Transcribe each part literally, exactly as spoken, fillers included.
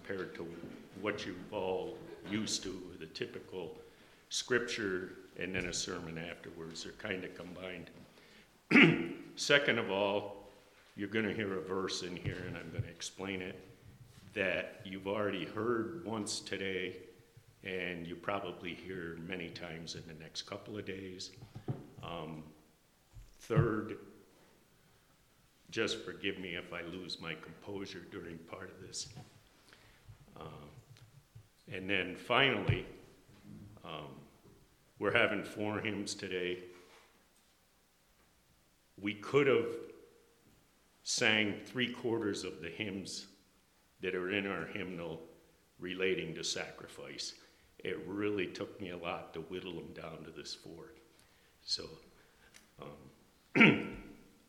compared to what you've all used to, the typical scripture and then a sermon afterwards. They're kind of combined. Second of all, you're going to hear a verse in here, and I'm going to explain it, that you've already heard once today, and you probably hear many times in the next couple of days. Um, third, just forgive me if I lose my composure during part of this. Uh, and then finally, um, we're having four hymns today. We could have sang three quarters of the hymns that are in our hymnal relating to sacrifice. It really took me a lot to whittle them down to this four. So, um,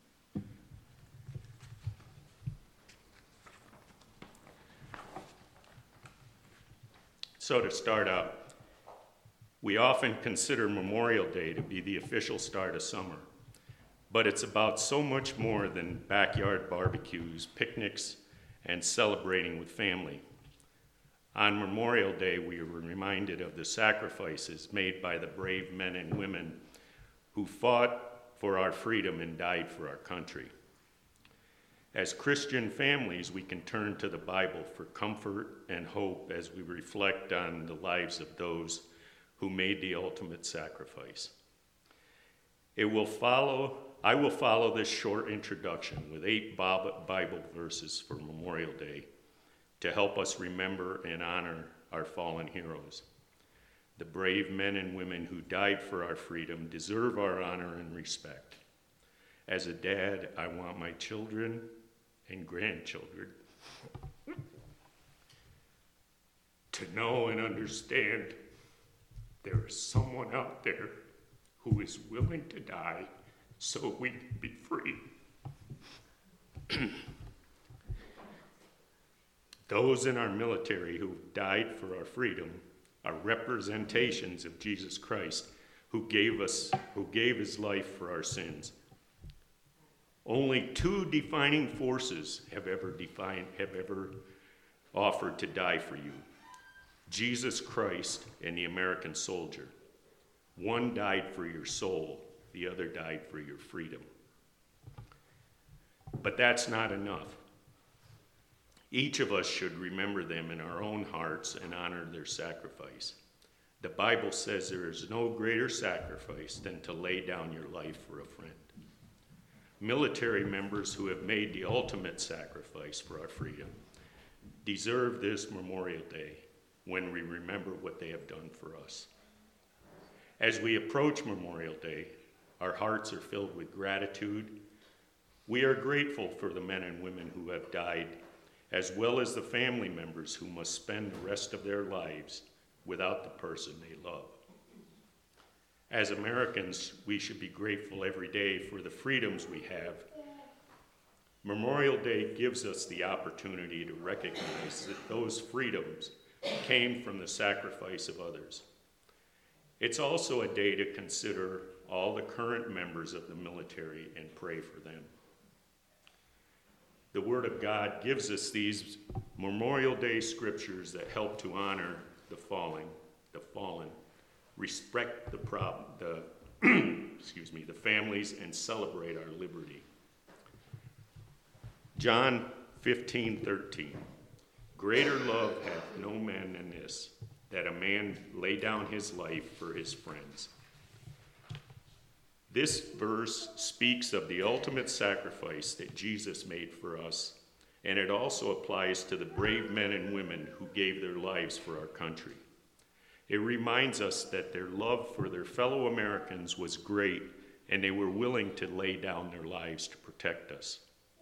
so to start out, we often consider Memorial Day to be the official start of summer. But it's about so much more than backyard barbecues, picnics, and celebrating with family. On Memorial Day, we are reminded of the sacrifices made by the brave men and women who fought for our freedom and died for our country. As Christian families, we can turn to the Bible for comfort and hope as we reflect on the lives of those who made the ultimate sacrifice. It will follow I will follow this short introduction with eight Bible verses for Memorial Day to help us remember and honor our fallen heroes. The brave men and women who died for our freedom deserve our honor and respect. As a dad, I want my children and grandchildren to know and understand there is someone out there who is willing to die so we can be free. Those in our military who died for our freedom are representations of Jesus Christ, who gave us, who gave his life for our sins. Only two defining forces have ever defined, have ever offered to die for you: Jesus Christ and the American soldier. One died for your soul. The other died for your freedom. But that's not enough. Each of us should remember them in our own hearts and honor their sacrifice. The Bible says there is no greater sacrifice than to lay down your life for a friend. Military members who have made the ultimate sacrifice for our freedom deserve this Memorial Day when we remember what they have done for us. As we approach Memorial Day, our hearts are filled with gratitude. We are grateful for the men and women who have died, as well as the family members who must spend the rest of their lives without the person they love. As Americans, we should be grateful every day for the freedoms we have. Memorial Day gives us the opportunity to recognize that those freedoms came from the sacrifice of others. It's also a day to consider all the current members of the military and pray for them. The Word of God gives us these Memorial Day scriptures that help to honor the fallen, the fallen, respect the problem, the excuse me, the families, and celebrate our liberty. John fifteen thirteen. Greater love hath no man than this, that a man lay down his life for his friends. This verse speaks of the ultimate sacrifice that Jesus made for us, and it also applies to the brave men and women who gave their lives for our country. It reminds us that their love for their fellow Americans was great, and they were willing to lay down their lives to protect us.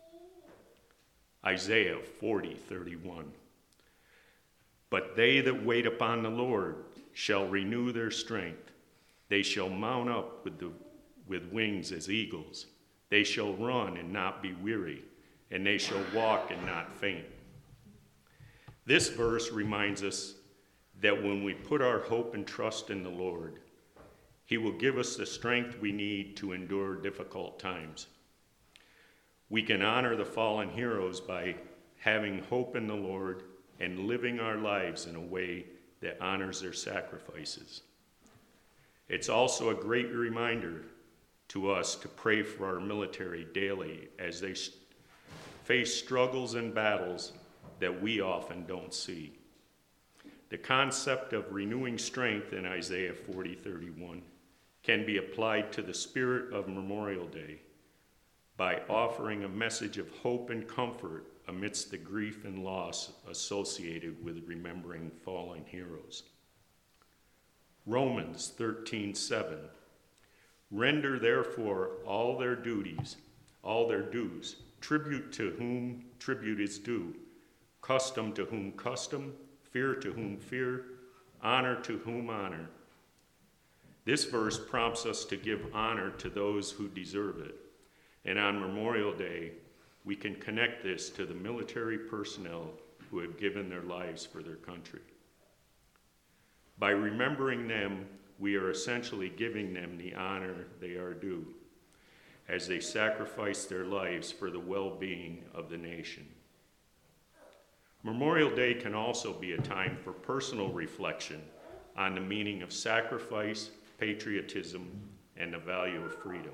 Isaiah forty thirty-one. But they that wait upon the Lord shall renew their strength. They shall mount up with the with wings as eagles. They shall run and not be weary, and they shall walk and not faint. This verse reminds us that when we put our hope and trust in the Lord, he will give us the strength we need to endure difficult times. We can honor the fallen heroes by having hope in the Lord and living our lives in a way that honors their sacrifices. It's also a great reminder to us to pray for our military daily as they st- face struggles and battles that we often don't see. The concept of renewing strength in Isaiah forty thirty-one can be applied to the spirit of Memorial Day by offering a message of hope and comfort amidst the grief and loss associated with remembering fallen heroes. Romans thirteen seven. Render therefore all their duties, all their dues, tribute to whom tribute is due, custom to whom custom, fear to whom fear, honor to whom honor. This verse prompts us to give honor to those who deserve it. And on Memorial Day, we can connect this to the military personnel who have given their lives for their country. By remembering them, we are essentially giving them the honor they are due as they sacrifice their lives for the well-being of the nation. Memorial Day can also be a time for personal reflection on the meaning of sacrifice, patriotism, and the value of freedom.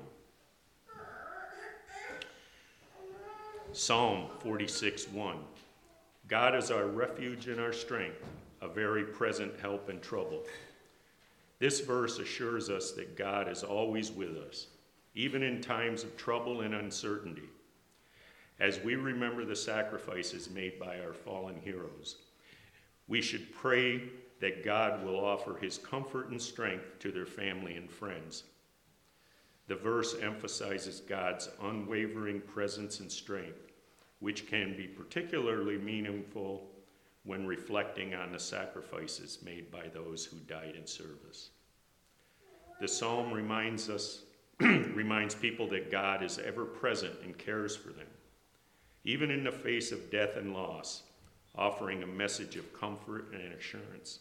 Psalm forty-six one. God is our refuge and our strength, a very present help in trouble. This verse assures us that God is always with us, even in times of trouble and uncertainty. As we remember the sacrifices made by our fallen heroes, we should pray that God will offer his comfort and strength to their family and friends. The verse emphasizes God's unwavering presence and strength, which can be particularly meaningful when reflecting on the sacrifices made by those who died in service. The psalm reminds us, reminds people that God is ever present and cares for them, even in the face of death and loss, offering a message of comfort and assurance.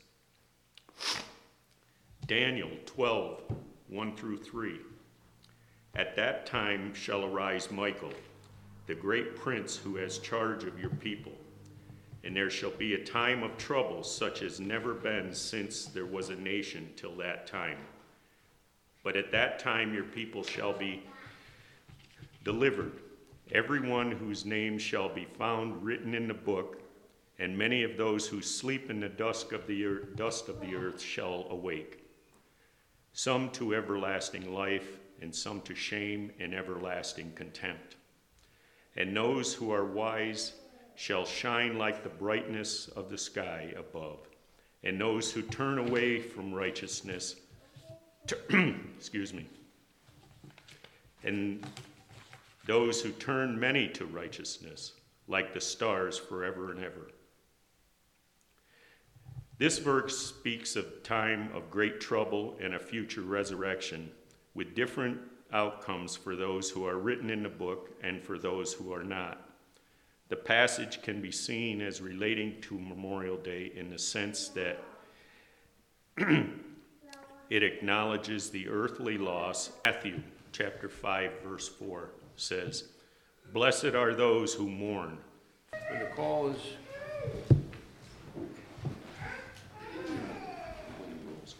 Daniel twelve, one through three. At that time shall arise Michael, the great prince who has charge of your people. And there shall be a time of trouble such as never been since there was a nation till that time. But at that time your people shall be delivered, everyone whose name shall be found written in the book, and many of those who sleep in the dusk of the earth, dust of the earth shall awake, some to everlasting life, and some to shame and everlasting contempt. And those who are wise shall shine like the brightness of the sky above, and those who turn away from righteousness, excuse me, and those who turn many to righteousness, like the stars forever and ever. This verse speaks of time of great trouble and a future resurrection, with different outcomes for those who are written in the book and for those who are not. The passage can be seen as relating to Memorial Day in the sense that it acknowledges the earthly loss. Matthew chapter five, verse four says, "Blessed are those who mourn." And the call is